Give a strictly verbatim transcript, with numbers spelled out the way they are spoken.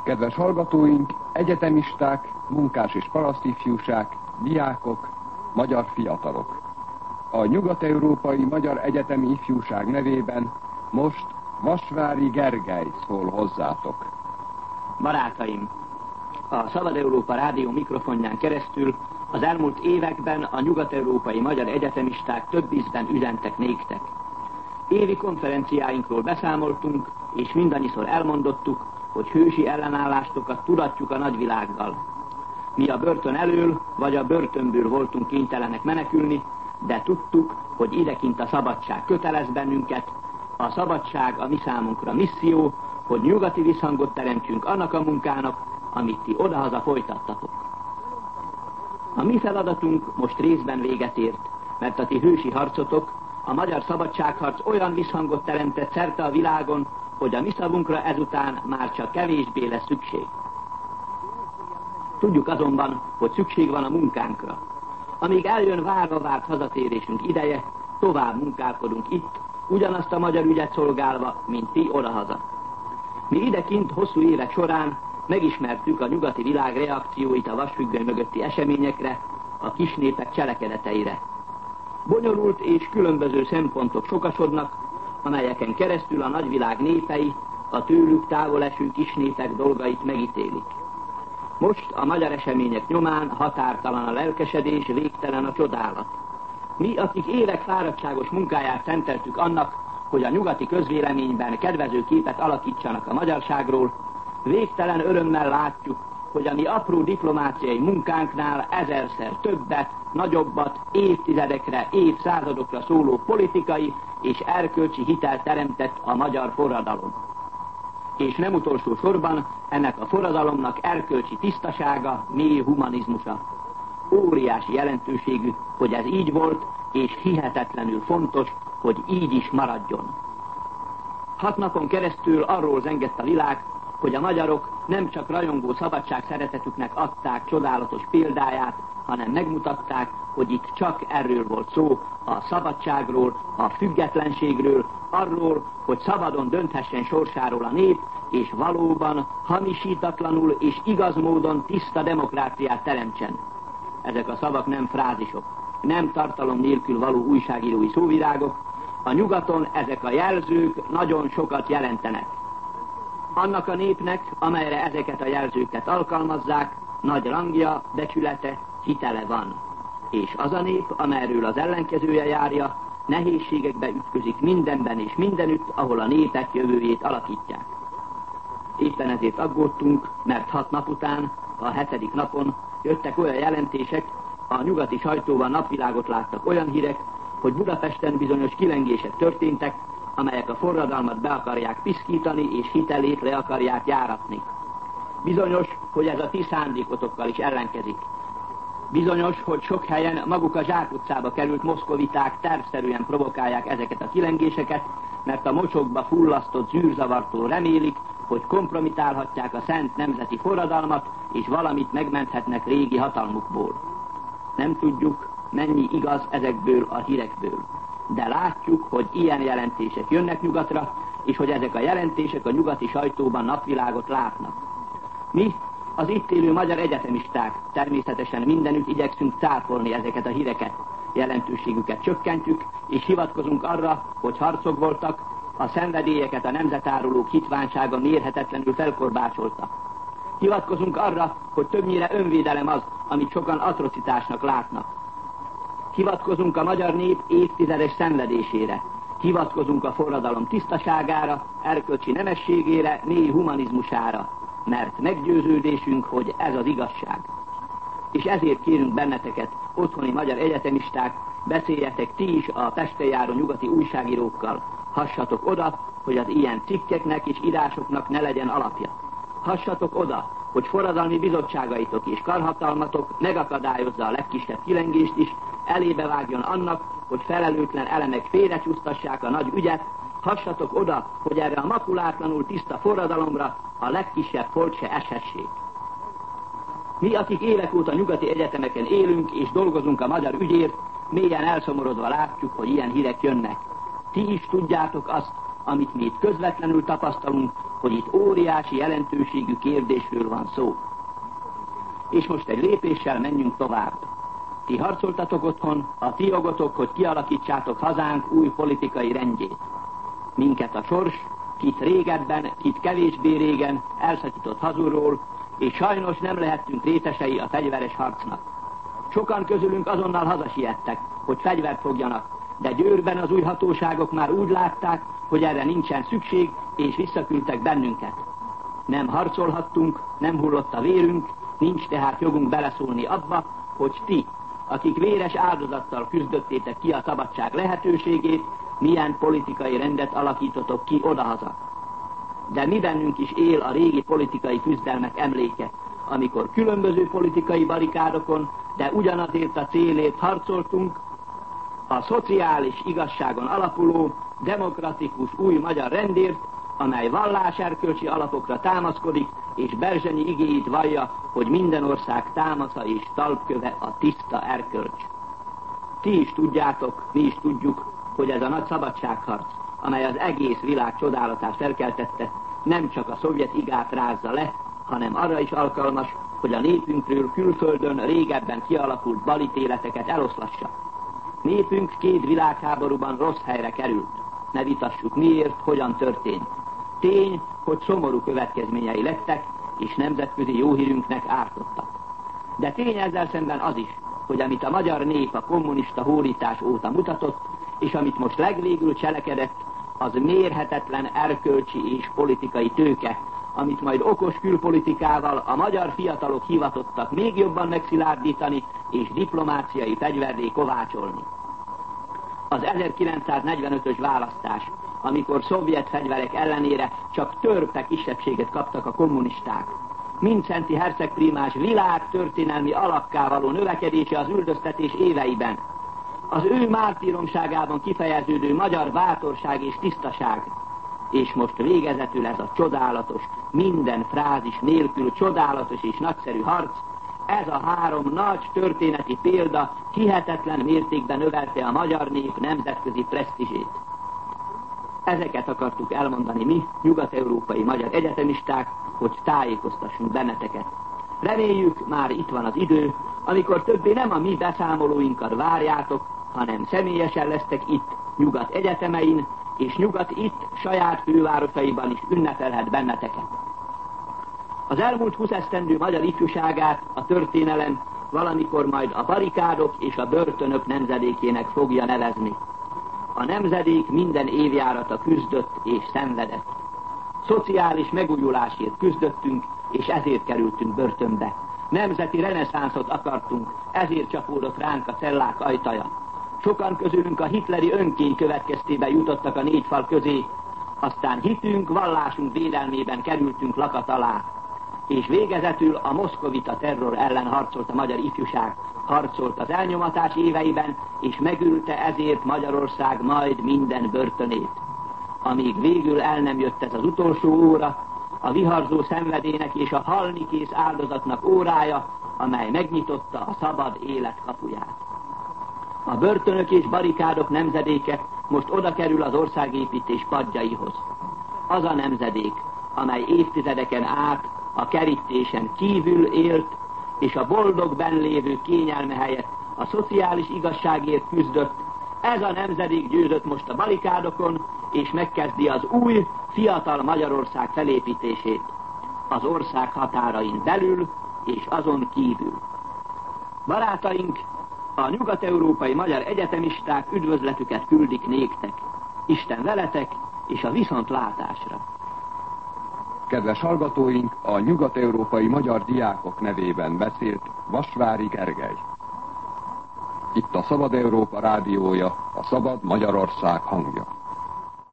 Kedves hallgatóink, egyetemisták, munkás és parasztifjúság, diákok, magyar fiatalok! A Nyugat-Európai Magyar Egyetemi Ifjúság nevében most Vasvári Gergely szól hozzátok. Barátaim! A Szabad Európa Rádió mikrofonján keresztül az elmúlt években a nyugat-európai magyar egyetemisták több ízben üzentek néktek. Évi konferenciáinkról beszámoltunk, és mindannyiszor elmondottuk, hogy hősi ellenállástokat tudatjuk a nagyvilággal. Mi a börtön elől, vagy a börtönből voltunk kénytelenek menekülni, de tudtuk, hogy idekint a szabadság kötelez bennünket, a szabadság a mi számunkra misszió, hogy nyugati visszhangot teremtsünk annak a munkának, amit ti odahaza folytattatok. A mi feladatunk most részben véget ért, mert a ti hősi harcotok, a magyar szabadságharc olyan visszhangot teremtett szerte a világon, hogy a mi szavunkra ezután már csak kevésbé lesz szükség. Tudjuk azonban, hogy szükség van a munkánkra. Amíg eljön várva várt hazatérésünk ideje, tovább munkálkodunk itt, ugyanazt a magyar ügyet szolgálva, mint ti odahaza. Mi idekint hosszú évek során megismertük a nyugati világ reakcióit a vasfüggöny mögötti eseményekre, a kisnépek cselekedeteire. Bonyolult és különböző szempontok sokasodnak, amelyeken keresztül a nagyvilág népei a tőlük távol eső kisnépek dolgait megítélik. Most a magyar események nyomán határtalan a lelkesedés, végtelen a csodálat. Mi, akik évek fáradtságos munkáját szenteltük annak, hogy a nyugati közvéleményben kedvező képet alakítsanak a magyarságról, végtelen örömmel látjuk, hogy a mi apró diplomáciai munkánknál ezerszer többet, nagyobbat, évtizedekre, évszázadokra szóló politikai és erkölcsi hitelt teremtett a magyar forradalom. És nem utolsó sorban ennek a forradalomnak erkölcsi tisztasága, mély humanizmusa. Óriási jelentőségű, hogy ez így volt, és hihetetlenül fontos, hogy így is maradjon. Hat napon keresztül arról zengett a világ, hogy a magyarok nem csak rajongó szabadság szeretetüknek adták csodálatos példáját, hanem megmutatták, hogy itt csak erről volt szó, a szabadságról, a függetlenségről, arról, hogy szabadon dönthessen sorsáról a nép, és valóban hamisítatlanul és igaz módon tiszta demokráciát teremtsen. Ezek a szavak nem frázisok, nem tartalom nélkül való újságírói szóvirágok, a nyugaton ezek a jelzők nagyon sokat jelentenek. Annak a népnek, amelyre ezeket a jelzőket alkalmazzák, nagy rangja, becsülete, hitele van. És az a nép, amelyről az ellenkezője járja, nehézségekbe ütközik mindenben és mindenütt, ahol a népek jövőjét alakítják. Éppen ezért aggódtunk, mert hat nap után, a hetedik napon jöttek olyan jelentések, a nyugati sajtóban napvilágot láttak olyan hírek, hogy Budapesten bizonyos kilengések történtek, amelyek a forradalmat be akarják piszkítani és hitelét le akarják járatni. Bizonyos, hogy ez a ti szándékotokkal is ellenkezik. Bizonyos, hogy sok helyen maguk a zsákutcába került moszkoviták tervszerűen provokálják ezeket a kilengéseket, mert a mocsokba fullasztott zűrzavartól remélik, hogy kompromitálhatják a szent nemzeti forradalmat, és valamit megmenthetnek régi hatalmukból. Nem tudjuk, mennyi igaz ezekből a hírekből. De látjuk, hogy ilyen jelentések jönnek nyugatra, és hogy ezek a jelentések a nyugati sajtóban napvilágot látnak. Mi, az itt élő magyar egyetemisták természetesen mindenütt igyekszünk cáfolni ezeket a híreket, jelentőségüket csökkentjük, és hivatkozunk arra, hogy harcok voltak, a szenvedélyeket a nemzetárulók hitványsága mérhetetlenül felkorbácsolta. Hivatkozunk arra, hogy többnyire önvédelem az, amit sokan atrocitásnak látnak. Hivatkozunk a magyar nép évtizedes szenvedésére. Hivatkozunk a forradalom tisztaságára, erkölcsi nemességére, mély humanizmusára, mert meggyőződésünk, hogy ez az igazság. És ezért kérünk benneteket, otthoni magyar egyetemisták, beszéljetek ti is a Pesten járó nyugati újságírókkal. Hassatok oda, hogy az ilyen cikkeknek és írásoknak ne legyen alapja. Hassatok oda, hogy forradalmi bizottságaitok és karhatalmatok megakadályozza a legkisebb kilengést is, elébe vágjon annak, hogy felelőtlen elemek félrecsúsztassák a nagy ügyet. Hassatok oda, hogy erre a makulátlanul tiszta forradalomra a legkisebb folt se eshessék. Mi, akik évek óta nyugati egyetemeken élünk és dolgozunk a magyar ügyért, mélyen elszomorodva látjuk, hogy ilyen hírek jönnek. Ti is tudjátok azt, amit mi itt közvetlenül tapasztalunk, hogy itt óriási jelentőségű kérdésről van szó. És most egy lépéssel menjünk tovább. Ti harcoltatok otthon, a ti jogotok, hogy kialakítsátok hazánk új politikai rendjét. Minket a sors, kit régebben, kit kevésbé régen elszakított hazulról, és sajnos nem lehettünk részesei a fegyveres harcnak. Sokan közülünk azonnal hazasiettek, hogy fegyvert fogjanak, de Győrben az új hatóságok már úgy látták, hogy erre nincsen szükség, és visszaküldtek bennünket. Nem harcolhattunk, nem hullott a vérünk, nincs tehát jogunk beleszólni abba, hogy ti, akik véres áldozattal küzdöttétek ki a szabadság lehetőségét, milyen politikai rendet alakítotok ki odahaza. De mi bennünk is él a régi politikai küzdelmek emléke, amikor különböző politikai barikádokon, de ugyanazért a célért harcoltunk, a szociális igazságon alapuló, demokratikus új magyar rendért, amely valláserkölcsi alapokra támaszkodik, és Berzsenyi igéit vallja, hogy minden ország támasza és talpköve a tiszta erkölcs. Ti is tudjátok, mi is tudjuk, hogy ez a nagy szabadságharc, amely az egész világ csodálatát felkeltette, nem csak a szovjet igát rázza le, hanem arra is alkalmas, hogy a népünkről külföldön régebben kialakult balítéleteket eloszlassa. Népünk két világháborúban rossz helyre került. Ne vitassuk miért, hogyan történt. Tény, hogy szomorú következményei lettek, és nemzetközi jóhírünknek ártottak. De tény ezzel szemben az is, hogy amit a magyar nép a kommunista hódítás óta mutatott, és amit most legvégül cselekedett, az mérhetetlen erkölcsi és politikai tőke, amit majd okos külpolitikával a magyar fiatalok hivatottak még jobban megszilárdítani és diplomáciai fegyverré kovácsolni. Az ezerkilencszáznegyvenötös választás, amikor szovjet fegyverek ellenére csak törpe kisebbséget kaptak a kommunisták, Mindszenty hercegprímás világtörténelmi alakká való növekedése az üldöztetés éveiben, az ő mártíromságában kifejeződő magyar bátorság és tisztaság, és most végezetül ez a csodálatos, minden frázis nélkül csodálatos és nagyszerű harc, ez a három nagy történeti példa hihetetlen mértékben növelte a magyar nép nemzetközi presztízsét. Ezeket akartuk elmondani mi, nyugat-európai magyar egyetemisták, hogy tájékoztassunk benneteket. Reméljük, már itt van az idő, amikor többé nem a mi beszámolóinkat várjátok, hanem személyesen lesztek itt, nyugat egyetemein, és nyugat itt, saját fővárosaiban is ünnepelhet benneteket. Az elmúlt húsz esztendő magyar ifjúságát a történelem valamikor majd a barikádok és a börtönök nemzedékének fogja nevezni. A nemzedék minden évjárata küzdött és szenvedett. Szociális megújulásért küzdöttünk, és ezért kerültünk börtönbe. Nemzeti reneszánszot akartunk, ezért csapódott ránk a cellák ajtaja. Sokan közülünk a hitleri önkény következtében jutottak a négy fal közé, aztán hitünk, vallásunk védelmében kerültünk lakat alá. És végezetül a moszkovita terror ellen harcolt a magyar ifjúság, harcolt az elnyomatás éveiben, és megülte ezért Magyarország majd minden börtönét. Amíg végül el nem jött ez az utolsó óra, a viharzó szenvedélynek és a halni kész áldozatnak órája, amely megnyitotta a szabad élet kapuját. A börtönök és barikádok nemzedéke most oda kerül az országépítés padjaihoz. Az a nemzedék, amely évtizedeken át a kerítésen kívül élt, és a boldog bennlévő kényelme helyett a szociális igazságért küzdött, ez a nemzedék győzött most a barikádokon, és megkezdi az új, fiatal Magyarország felépítését, az ország határain belül és azon kívül. Barátaink, a nyugat-európai magyar egyetemisták üdvözletüket küldik néktek. Isten veletek, és a viszontlátásra! Kedves hallgatóink, a nyugat-európai magyar diákok nevében beszélt Vasvári Gergely. Itt a Szabad Európa rádiója, a Szabad Magyarország hangja.